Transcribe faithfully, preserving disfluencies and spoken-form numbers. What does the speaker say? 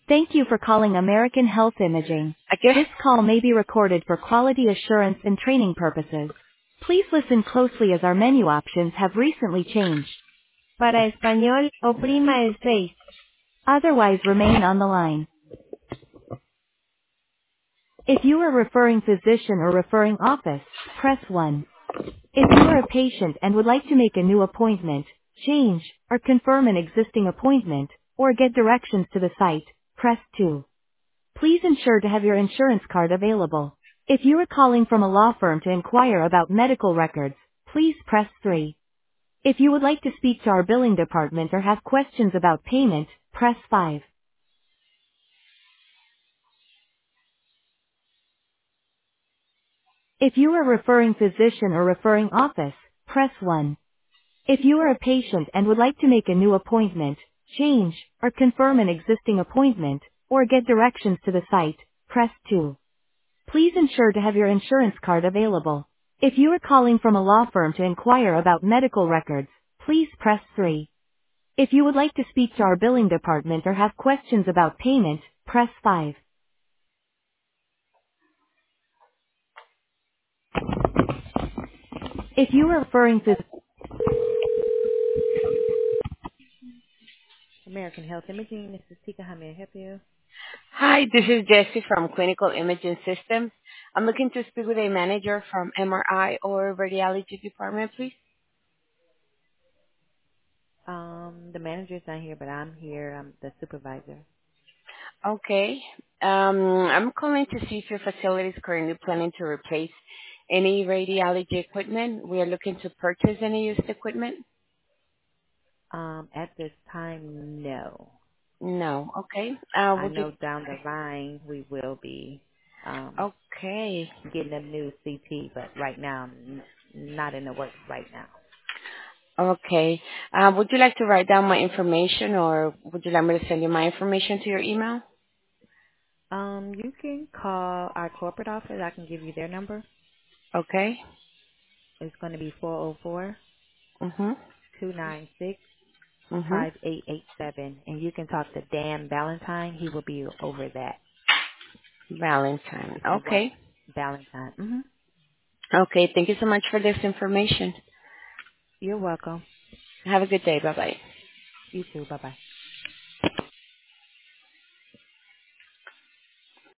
Thank you for calling American Health Imaging. ¿A qué? This call may be recorded for quality assurance and training purposes. Please listen closely as our menu options have recently changed. Para español, oprima el seis. Otherwise, remain on the line. If you are a referring physician or referring office, press one. If you are a patient and would like to make a new appointment, change, or confirm an existing appointment, or get directions to the site, press two. Please ensure to have your insurance card available. If you are calling from a law firm to inquire about medical records, please press three. If you would like to speak to our billing department or have questions about payment, press five. If you are a referring physician or referring office, press one. If you are a patient and would like to make a new appointment, change, or confirm an existing appointment, or get directions to the site, press two. Please ensure to have your insurance card available. If you are calling from a law firm to inquire about medical records, please press three. If you would like to speak to our billing department or have questions about payment, press five. If you are referring to American Health Imaging, this is Tika. How may I help you? Hi, this is Jessie from Clinical Imaging Systems. I'm looking to speak with a manager from M R I or radiology department, please. Um, the manager's not here, but I'm here. I'm the supervisor. Okay. Um, I'm calling to see if your facility is currently planning to replace any radiology equipment. We are looking to purchase any used equipment. Um, at this time, no. No. Okay. Uh, I would you? know down the line we will be um Okay. getting a new C T, but right now, n- not in the works right now. Okay. Uh, would you like to write down my information, or would you like me to send you my information to your email? Um, you can call our corporate office. I can give you their number. Okay. It's going to be four oh four, Mhm. two nine six, Mhm. five eight eight seven, and you can talk to Dan Valentine. He will be over that Valentine. if you want Okay. Valentine. Mm-hmm. Okay. Thank you so much for this information. You're welcome. Have a good day. Bye bye. You too. Bye-bye.